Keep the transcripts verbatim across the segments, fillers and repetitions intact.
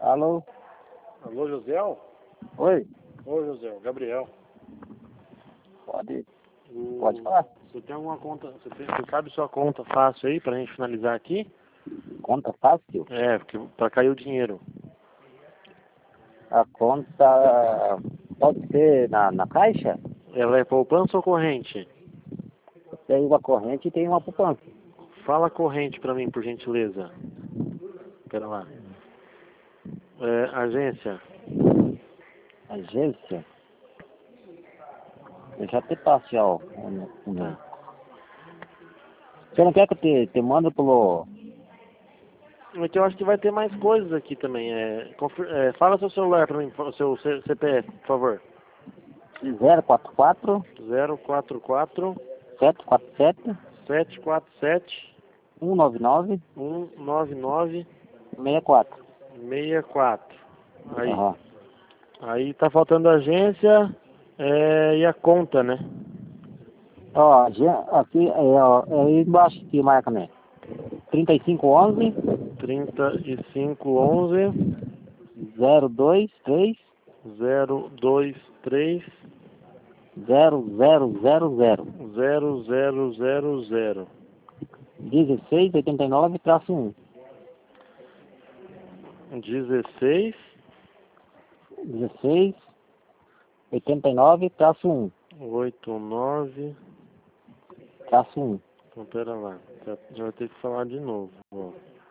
Alô? Alô, Josiel? Oi? Oi, Josiel. Gabriel. Pode, O... pode falar. Você tem alguma conta, você, tem, você sabe sua conta fácil aí pra gente finalizar aqui? Conta fácil? É, porque pra cair o dinheiro. A conta pode ser na, na caixa? Ela é poupança ou corrente? Tem uma corrente e tem uma poupança. Fala corrente pra mim, por gentileza. Pera lá. É, agência. Agência? Eu já te passo já, ó. Um, um. Tá. Você não quer que eu te, te mando pelo É que eu acho que vai ter mais coisas aqui também. É, confir... é, fala seu celular pra mim, o seu C- CPF, por favor. zero quatro quatro, zero quatro quatro, sete quatro sete, sete quatro sete, um nove nove, um nove nove, seis quatro. seis quatro. Aí. Aham. Aí tá faltando a agência é, e a conta, né? Ó, agen- aqui, é, ó, é aí embaixo que marca, né? trinta e cinco onze, trinta e cinco onze, zero dois três, zero dois três, zero zero zero zero, zero zero zero zero. dezesseis oitenta e nove traço um. dezesseis, dezesseis oitenta e nove traço um. oitenta e nove. Traço um. Então, pera lá. Já, já vai ter que falar de novo. Ó.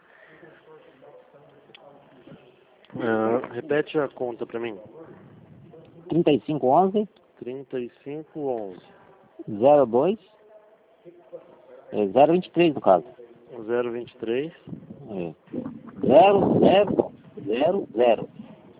Ah, repete a conta pra mim. trinta e cinco onze, trinta e cinco onze, zero dois, é zero vinte e três no caso. zero vinte e três, É. zero zero zero zero.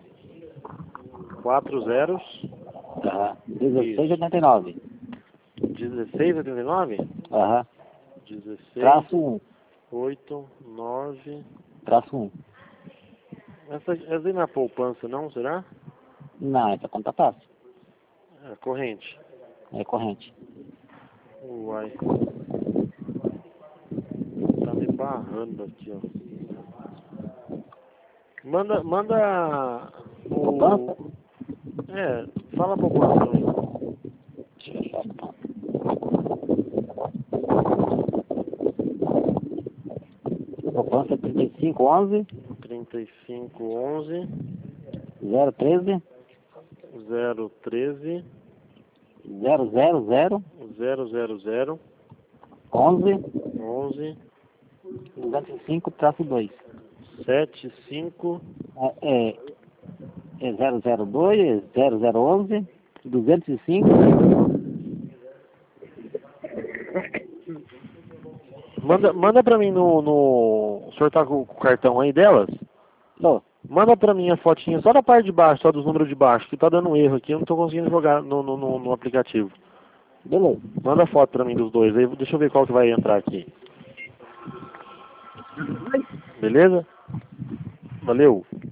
quatro zeros, Aham. dezesseis oitenta e nove. dezesseis oitenta e nove, Aham. dezesseis, Traço um. oito, nove. Traço um. Essa, essa aí não é poupança, não? Será? Não, essa conta fácil. É corrente. É corrente. Uai. Tá me barrando aqui, ó. Manda, manda Poupança? o... É, fala a poupança pra mim. Deixa eu achar a poupança. Poupança é trinta e cinco onze, trinta e cinco onze, zero treze, zero treze, zero zero zero, zero zero zero, onze, onze, duzentos e cinco traço dois. sete cinco. É, é, é zero zero dois, zero zero onze, duzentos e cinco. Manda, manda pra mim no, no... O senhor tá com o cartão aí delas? Tô. Manda pra mim a fotinha só da parte de baixo, só dos números de baixo, que tá dando um erro aqui, eu não tô conseguindo jogar no, no, no, no aplicativo. Beleza. Manda a foto pra mim dos dois aí, deixa eu ver qual que vai entrar aqui. Beleza? Valeu.